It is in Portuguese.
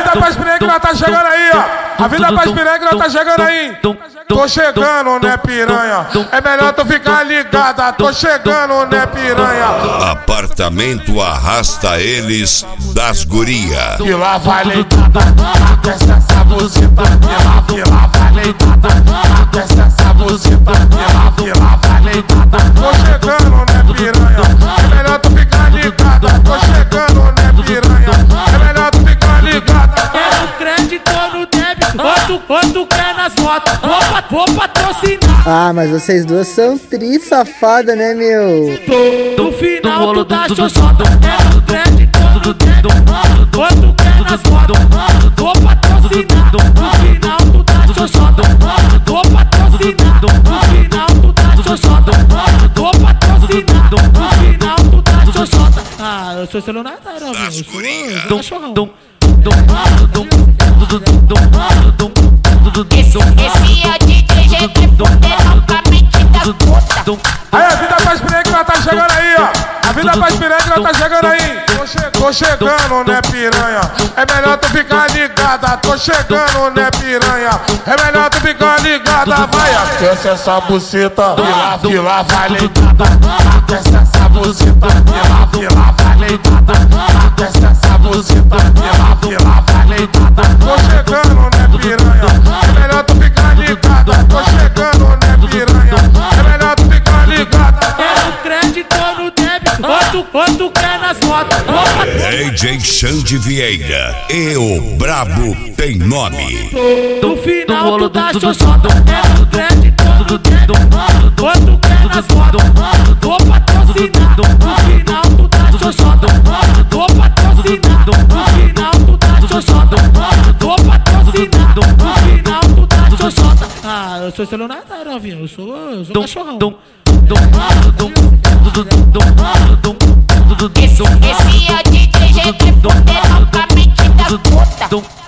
vida pras piranha que nós tá chegando aí, ó. A vida pras piranha que nós tá chegando aí. Tô chegando, né, piranha? É melhor tu ficar ligada. Tô chegando, né, piranha? Apartamento arrasta eles das guria. Vila vai leitada, desce essa buzita. Vila vai leitada, desce essa buzita. Vila vai leitada. Tô chegando, né, piranha? É melhor tu ficar ligada. Tô chegando, né, piranha? É melhor tu ficar ligada. Quer no crédito ou no débito? Quanto quer nas fotos? Vou patrocinar. Ah, mas vocês duas são tri-safada, né, meu? No final tu dá xoxota. Quer no crédito ou no débito? Quanto quer nas fotos? Vou patrocinar. No final tu dá xoxota. Vou patrocinar. No final tu dá xoxota. Vou patrocinar. No final tu dá xoxota. Ah, eu sou celular, não, eu sou cachorrão. Esse é o DJ GT fudendo com a mente da puta. Aí a vida pras piranha que nós tá chegando aí, ó. A vida pras piranha que nós tá chegando aí. Tô chegando, né, piranha? É melhor tu ficar ligada. Tô chegando, né, piranha? É melhor tu ficar ligada. Vai, desce essa buceta. Vila vai leitada. Desce essa buceta. Vila vai leitada. Desce essa buceta. Vila vai leitada. Tô chegando, né, piranha? É melhor tu ficar ligada. Tô chegando, né, piranha? É melhor tu ficar ligada. Quer no crédito ou no débito? Quanto quer nas fotos? DJ Xande Vieira e o Brabo tem nome. No final tu dá xoxota. Quer no crédito ou no débito? Quanto quer nas fotos? Vou patrocinar. No final tu dá xoxota. Vou patrocinar. No final tu dá xoxota. Vou patrocinar. No final tu dá xoxota. Ah, eu sou celular, não, novinho. Eu sou cachorrão. Esse é o DJ GT fudendo com a mente da puta.